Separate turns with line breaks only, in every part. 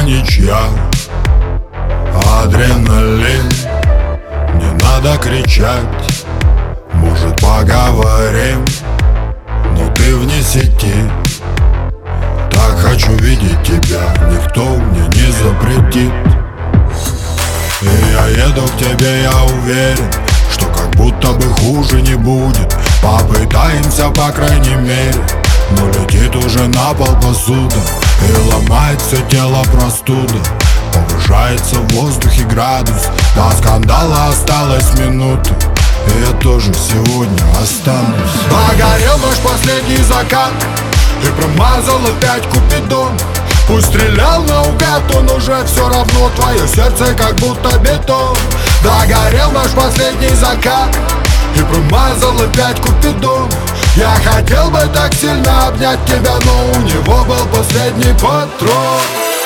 ничья. Адреналин, не надо кричать. Может, поговорим, но ты вне сети. Так хочу видеть тебя, никто мне не запретит. И я еду к тебе, я уверен, что как будто бы хуже не будет. Попытаемся, по крайней мере, но летит уже на пол посуда. И ломается тело простуда. Повышается в воздухе градус. До скандала осталась минута, и я тоже сегодня останусь. Погорел наш последний закат, и промазал опять Купидон. Пусть стрелял наугад, он уже все равно. Твое сердце как будто бетон. Догорел наш последний закат, и промазал опять Купидон. Я хотел бы так сильно обнять тебя, но у него был последний патрон.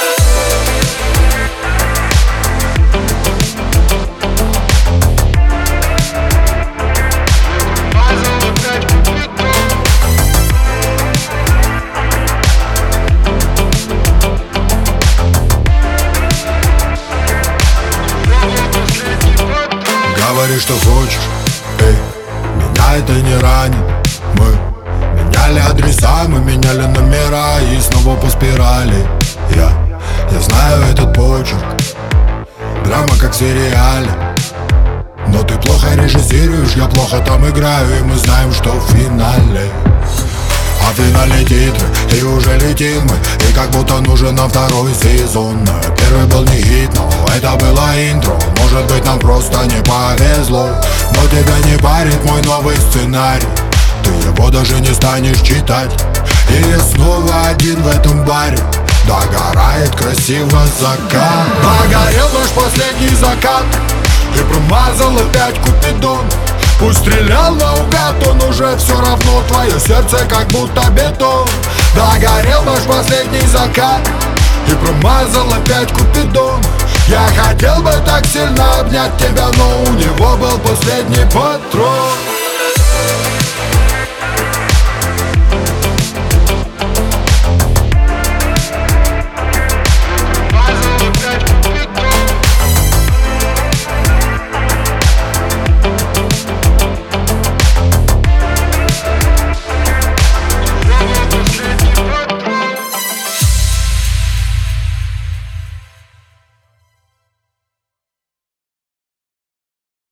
Говори, что хочешь, эй, меня это не ранит. Мы меняли адреса, мы меняли номера, и снова по спирали. Я знаю этот почерк, драма как в сериале. Но ты плохо режиссируешь, я плохо там играю, и мы знаем, что в финале. А в финале титры, и уже летим мы, и как будто нужен нам второй сезон. Первый был не хит, но это было интро. Может быть, нам просто не повезло, но тебя не парит мой новый сценарий. Ты его даже не станешь читать. И я снова один в этом баре. Догорает красиво закат. Догорел наш последний закат, и промазал опять Купидон. Пусть стрелял наугад, он уже все равно. Твое сердце как будто бетон. Догорел наш последний закат, и промазал опять Купидон. Я хотел бы так сильно обнять тебя, но у него был последний патрон.